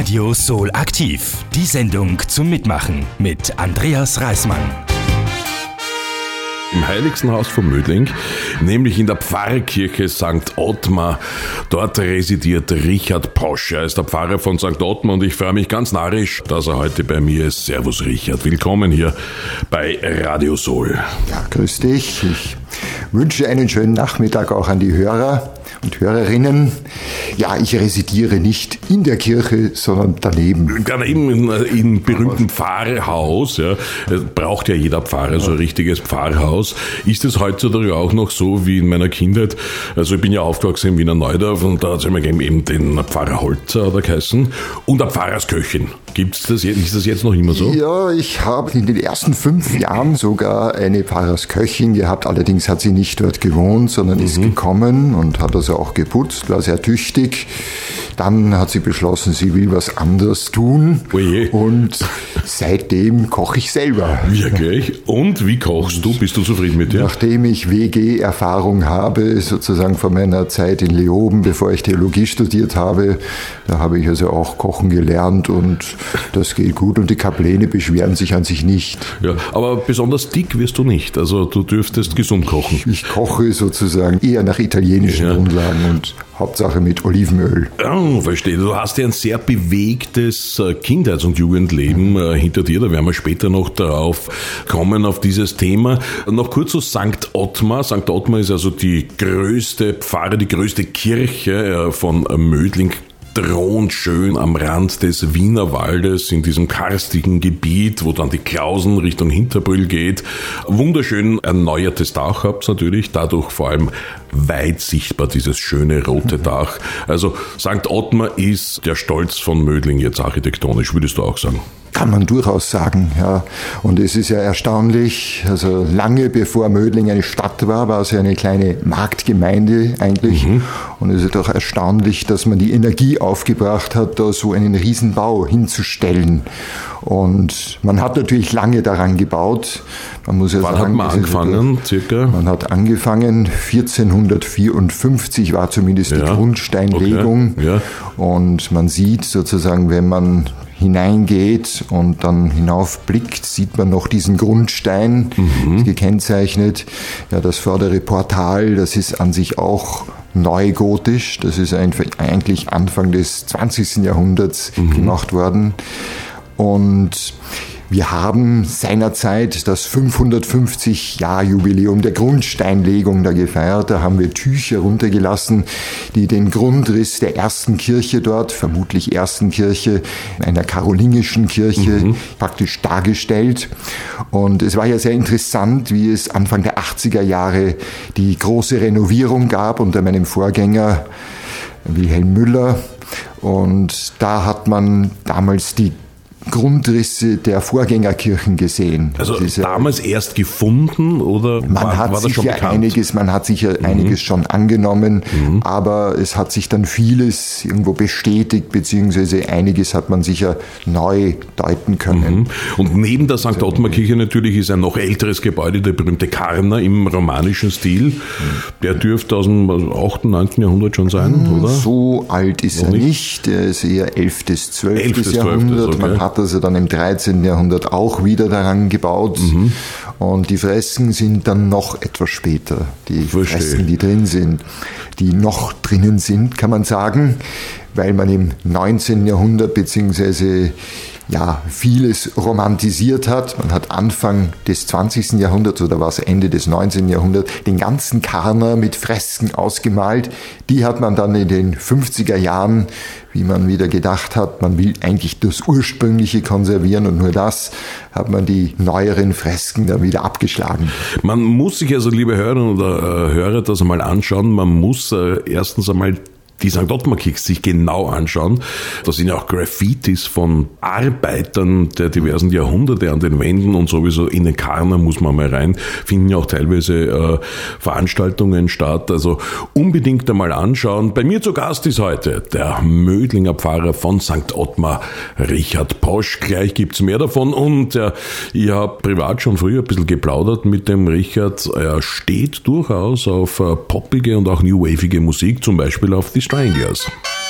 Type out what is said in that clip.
Radio Soul aktiv. Die Sendung zum Mitmachen mit Andreas Reismann. Im heiligsten Haus von Mödling, nämlich in der Pfarrkirche St. Ottmar. Dort residiert Richard Posch. Er ist der Pfarrer von St. Ottmar und ich freue mich ganz narrisch, dass er heute bei mir ist. Servus Richard, willkommen hier bei Radio Soul. Ja, grüß dich. Ich wünsche einen schönen Nachmittag auch an die Hörer und Hörerinnen. Ja, ich residiere nicht in der Kirche, sondern daneben. Daneben im berühmten Pfarrhaus. Ja. Braucht ja jeder Pfarrer so ein richtiges Pfarrhaus. Ist es heutzutage auch noch so wie in meiner Kindheit? Also ich bin ja aufgewachsen in Wiener Neudorf und da hat es immer eben den Pfarrer Holzer oder geheißen und eine Pfarrersköchin. Gibt's das jetzt? Ist das jetzt noch immer so? Ja, ich habe in den ersten 5 Jahren sogar eine Pfarrersköchin gehabt. Allerdings hat sie nicht dort gewohnt, sondern ist gekommen und hat also auch geputzt, war sehr tüchtig. Dann hat sie beschlossen, sie will was anderes tun. Oje. Und seitdem koche ich selber. Wirklich? Und wie kochst du? Bist du zufrieden mit dir? Nachdem ich WG-Erfahrung habe, sozusagen von meiner Zeit in Leoben, bevor ich Theologie studiert habe, da habe ich also auch kochen gelernt und das geht gut und die Kapläne beschweren sich an sich nicht. Ja, aber besonders dick wirst du nicht. Also du dürftest gesund kochen. Ich koche sozusagen eher nach italienischen Grundlagen und Hauptsache mit Olivenöl. Oh, verstehe. Du hast ja ein sehr bewegtes Kindheits- und Jugendleben hinter dir. Da werden wir später noch darauf kommen, auf dieses Thema. Noch kurz zu St. Ottmar. St. Ottmar ist also die größte Pfarre, die größte Kirche von Mödling. Thront schön am Rand des Wienerwaldes in diesem karstigen Gebiet, wo dann die Klausen Richtung Hinterbrühl geht. Wunderschön erneuertes Dach habt ihr natürlich, dadurch vor allem weit sichtbar dieses schöne rote Dach. Also St. Ottmar ist der Stolz von Mödling jetzt architektonisch, würdest du auch sagen? Kann man durchaus sagen, ja. Und es ist ja erstaunlich, also lange bevor Mödling eine Stadt war, war es ja eine kleine Marktgemeinde eigentlich. Und es ist doch erstaunlich, dass man die Energie aufgebracht hat, da so einen Riesenbau hinzustellen. Und man hat natürlich lange daran gebaut. Man muss ja Wann sagen, hat man angefangen, circa? Man hat angefangen, 1454 war zumindest die Grundsteinlegung. Okay. Ja. Und man sieht sozusagen, wenn man hineingeht und dann hinaufblickt, sieht man noch diesen Grundstein, gekennzeichnet. Ja, das vordere Portal, das ist an sich auch neugotisch. Das ist eigentlich Anfang des 20. Jahrhunderts gemacht worden. Und wir haben seinerzeit das 550-Jahr-Jubiläum der Grundsteinlegung da gefeiert. Da haben wir Tücher runtergelassen, die den Grundriss der ersten Kirche dort, vermutlich ersten Kirche, einer karolingischen Kirche, praktisch dargestellt. Und es war ja sehr interessant, wie es Anfang der 80er Jahre die große Renovierung gab unter meinem Vorgänger Wilhelm Müller. Und da hat man damals die Grundrisse der Vorgängerkirchen gesehen. Also damals erst gefunden oder war das schon bekannt? Man hat sicher einiges schon angenommen, aber es hat sich dann vieles irgendwo bestätigt, beziehungsweise einiges hat man sicher neu deuten können. Und neben der St. Ottmar Kirche natürlich ist ein noch älteres Gebäude, der berühmte Karner im romanischen Stil. Der dürfte aus dem 8., 9. Jahrhundert schon sein, oder? So alt ist er nicht. Der ist eher 11. bis 12. Jahrhundert. Okay. Man hat also dann im 13. Jahrhundert auch wieder daran gebaut. Und die Fresken sind dann noch etwas später. Die Fresken, die drin sind, die noch drinnen sind, kann man sagen, weil man im 19. Jahrhundert beziehungsweise vieles romantisiert hat. Man hat Anfang des 20. Jahrhunderts oder war es Ende des 19. Jahrhunderts den ganzen Karner mit Fresken ausgemalt. Die hat man dann in den 50er Jahren, wie man wieder gedacht hat, man will eigentlich das Ursprüngliche konservieren und nur das, hat man die neueren Fresken dann wieder abgeschlagen. Man muss sich also, liebe Hörerinnen oder Hörer, das einmal anschauen. Man muss erstens einmal die St. Ottmar Kirche sich genau anschauen. Da sind ja auch Graffitis von Arbeitern der diversen Jahrhunderte an den Wänden und sowieso in den Karner muss man mal rein. Finden ja auch teilweise Veranstaltungen statt. Also unbedingt einmal anschauen. Bei mir zu Gast ist heute der Mödlinger Pfarrer von St. Ottmar, Richard Posch. Gleich gibt's mehr davon und ich habe privat schon früher ein bisschen geplaudert mit dem Richard. Er steht durchaus auf poppige und auch new-wavige Musik, zum Beispiel auf die Stranglers.